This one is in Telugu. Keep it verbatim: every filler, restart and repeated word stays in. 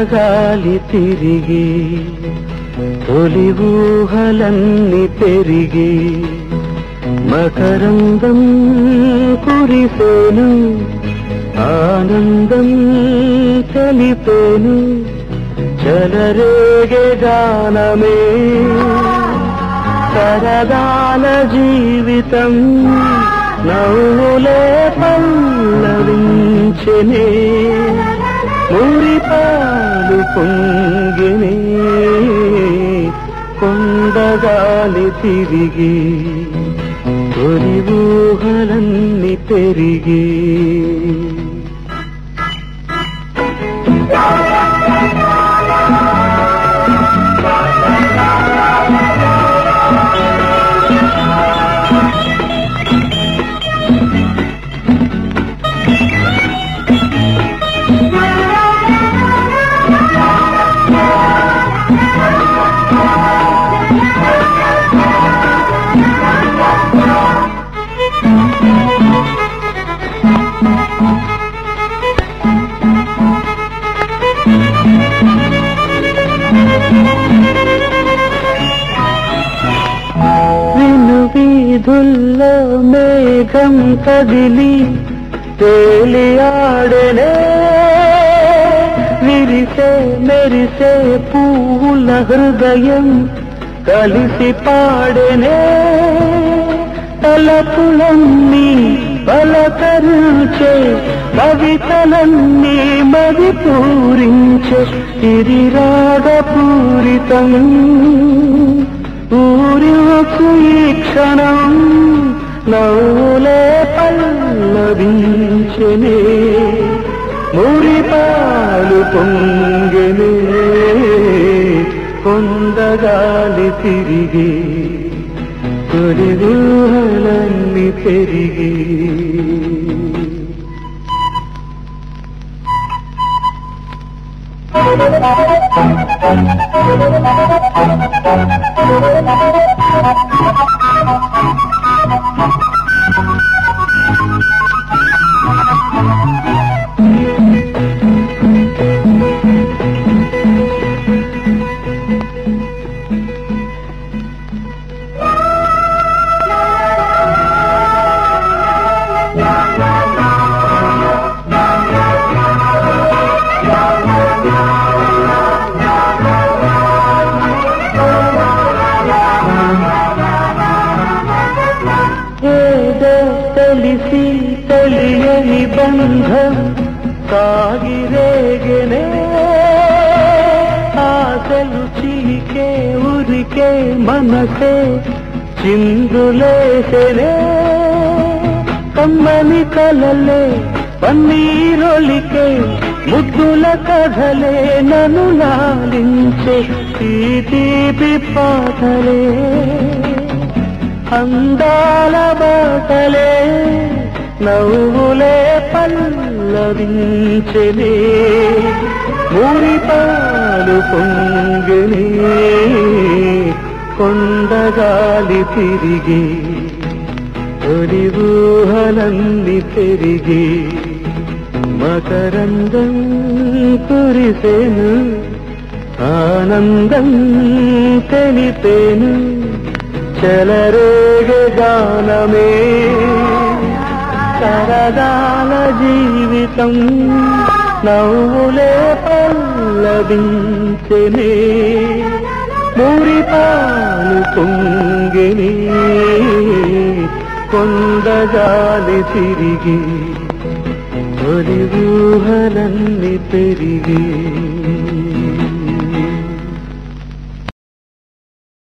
కొండగాలి తిరిగి తొలి ఊహలన్నీ పెరిగి మకరందం కురిసేను ఆనందం తెలిపేను చలరేగే గానమే సరదాల జీవితం నవ్వులే పల్లవించెనే మురిపాలు పొంగినే కొండగాలి తిరిగి తొలి ఊహలన్నీ పెరిగి వీధుల్లో మేఘం కదిలి తేలి ఆడనే విరిసే మెరిసే పూల హృదయం కలిసి పాడనే తలపులన్నీ పలకరించే కవితలన్నీ మది పూరించే ఇది రాగపూరితం ఊరివకు ఈ క్షణం నవ్వులే పల్లవించెనే మురిపాలు పొంగెనే కొండగాలి తిరిగి తొలి ఊహలన్నీ పెరిగి తెలిసి తెలియని బంధం సాగిరేగనే ఆశలు చిలికే ఉరికే మనసే చిందులేసెనే కమ్మని కలలే పన్నీరొలికే ముద్దుల కథలే నన్ను లాలించే ఈ తీపి పాటలే అందాల బాటలే నవ్వులే పల్లవించెనే మురిపాలు పొంగెనే కొండగాలి తిరిగి తొలి ఊహలన్నీ పెరిగి మకరందం కురిసెను ఆనందం తెలిపేను చలరేగే గానమే సరదాల జీవితం నవ్వులే పల్లవించెనే మురిపాలు పొంగెనే కొండగాలి తిరిగి తొలి ఊహలన్నీ పెరిగి